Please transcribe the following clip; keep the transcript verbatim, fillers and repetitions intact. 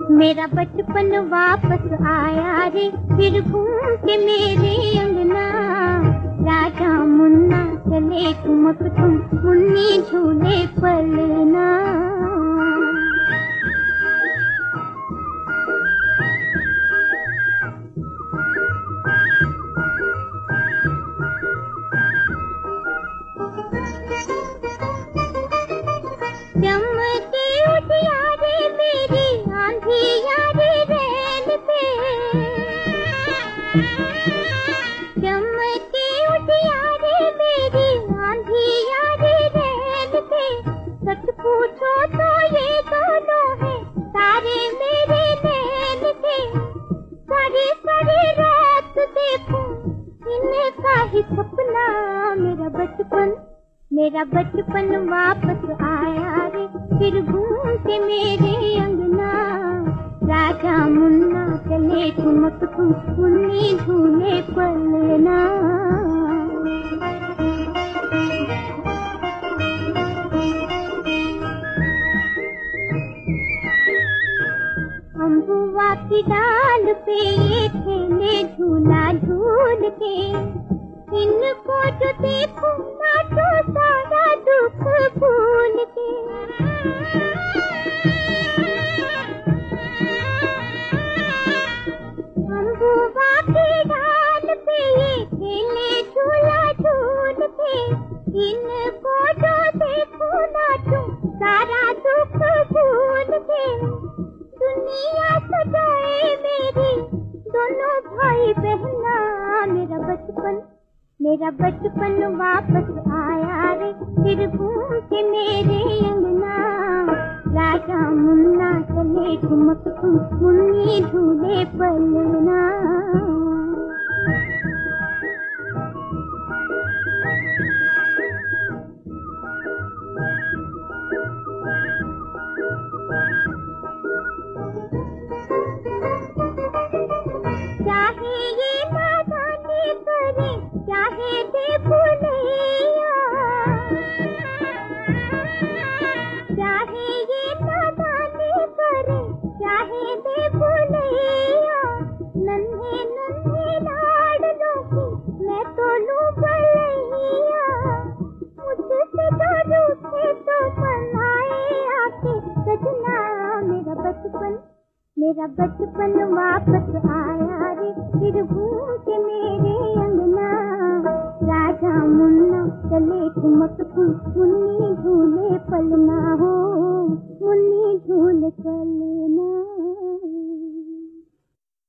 मेरा बचपन वापस आया रे, फिर घूम के मेरे अंगना। राजा मुन्ना चले ठुमक तुम, मुन्नी झूले पलना। चमके उजियारे मेरी आंधिया रे रैन पे, चमके उजियारे मेरी आंधिया रे रैन पे। सच पूछो तो ये दोनों है तारे मेरे नैन के। सारी सारी रात देखूं इनका ही सपना। मेरा बचपन मेरा बचपन वापस आया रे, फिर घूम के मेरे अंगना। राजा मुन्ना चले ठुमक तुम, मुन्नी झूले पलना। अम्बुआ की डाल पे ये खेले झूला झूल के। इनको जो देखूं नाचो सारा दुख भूल के। अम्बुआ की डाल पे ये खेले झूला झूल के। इनको जो देखूं नाचो सारा दुख भूल के। दुनिया सजाए मेरी दोनों भाई बहना। मेरा बचपन मेरा बचपन वापस आया रे, फिर घूम के मेरे अंगना। राजा मुन्ना चले ठुमक तुम, मुन्नी झूले पलना। चाहे ये नादानी करे, चाहे दे भूलैया, चाहे ये नादानी करे, चाहे दे भूलैया। नन्हे नन्हे लाडलों की मैं तो लूं भलैया। मुझसे तो रूठे तो मनाए आके सजना। मेरा बचपन मेरा बचपन वापस आया रे, फिर घूम के मेरे अंगना। राजा मुन्ना चले ठुमक तुम, मुन्नी झूले पलना हो, मुन्नी झूले पलना।